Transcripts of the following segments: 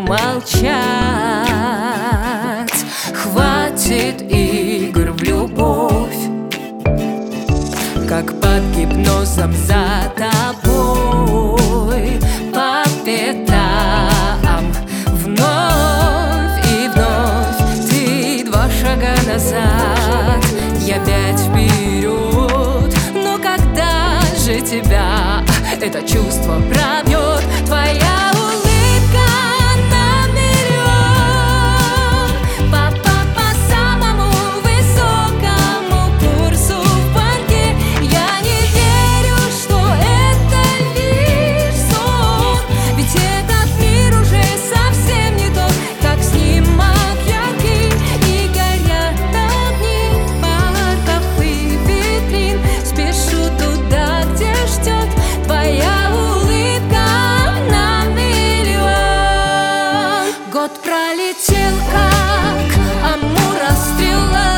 молчать. Хватит игр в любовь, как под гипнозом за тобой по пятам. Вновь и вновь ты 2 шага назад, я 5 вперед. Но когда же тебя это чувство пробьет? Твоя улыбка на миллион, по самому высокому курсу в банке. Я не верю, что это лишь сон, ведь этот мир уже совсем не тот, как снимок яркий. И горят огни парков и витрин. Спешу туда, где ждет твоя улыбка на миллион. Год пролетел, как Амура стрела.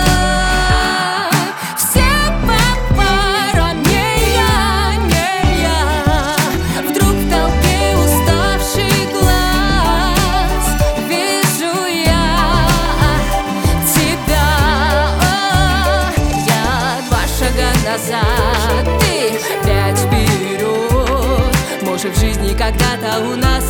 Все по парам, не я. Вдруг в толпе уставший глаз вижу я тебя. Я 2 шага назад, ты 5 вперед. Может, в жизни когда-то у нас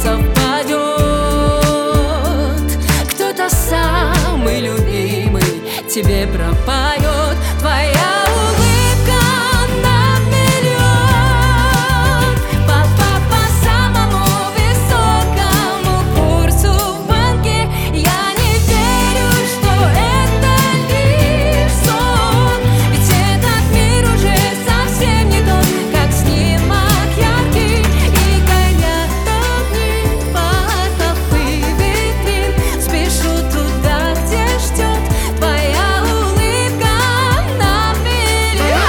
совпадет. Кто-то самый любимый тебе пропоет. Твоя улыбка на миллион, по самому высокому курсу в банке. Я не верю, что это лишь сон, ведь этот мир уже совсем не тот, как снимок яркий. И горят огни парков и витрин. Спешу туда, где ждет твоя улыбка на миллион.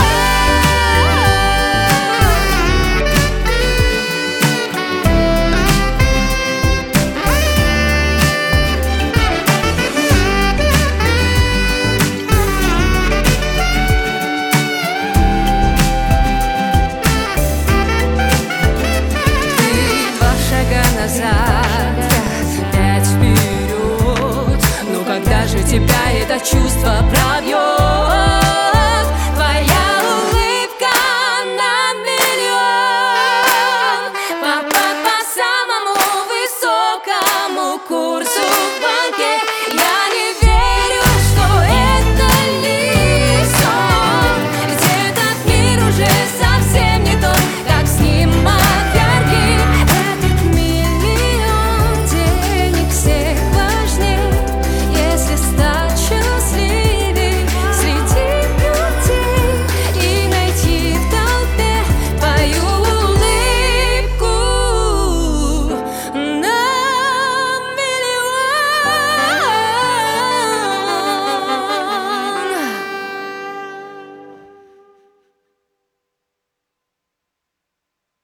Ты 2 шага назад, я 5 вперед. Но когда же тебя это чувство пробьет?